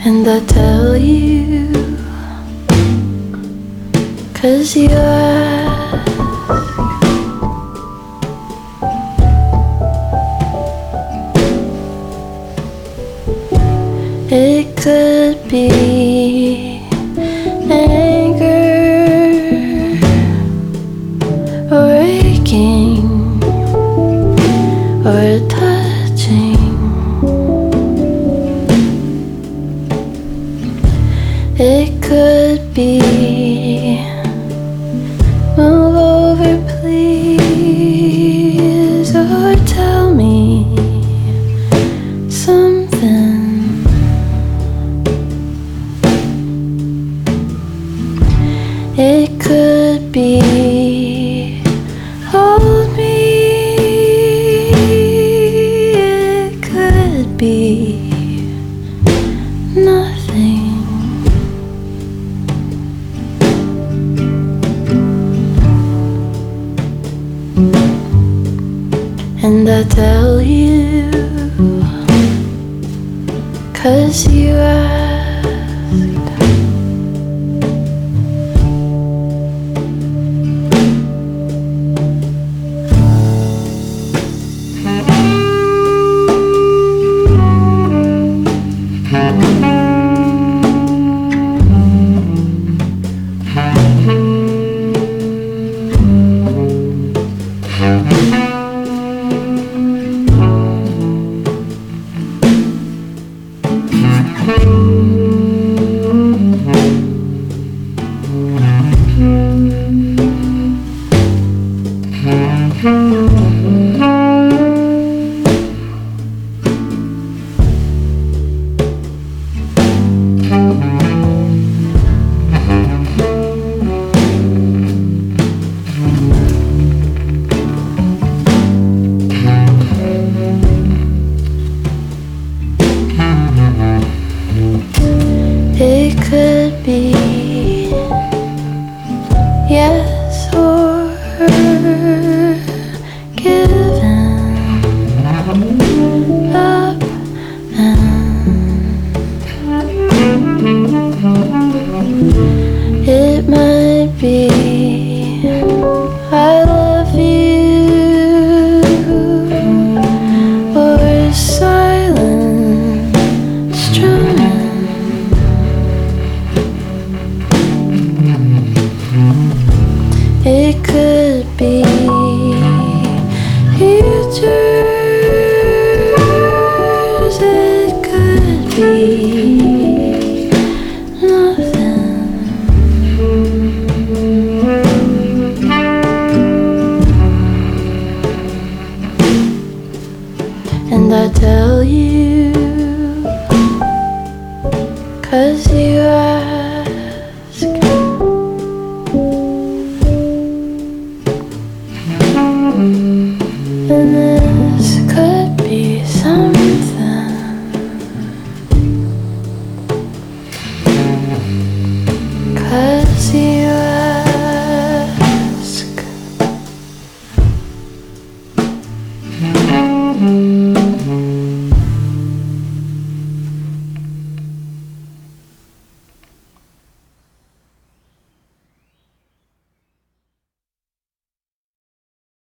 And I tell you, 'cause you ask. It could be anger or aching or touching. It could be move over please, or tell me something. It could be hold me. It could be nothing. And I tell you, 'cause you asked. It could be yes or given up, and it might be I love you or silent strumming. It could be yours. It could be nothing. And I tell you, 'cause you are.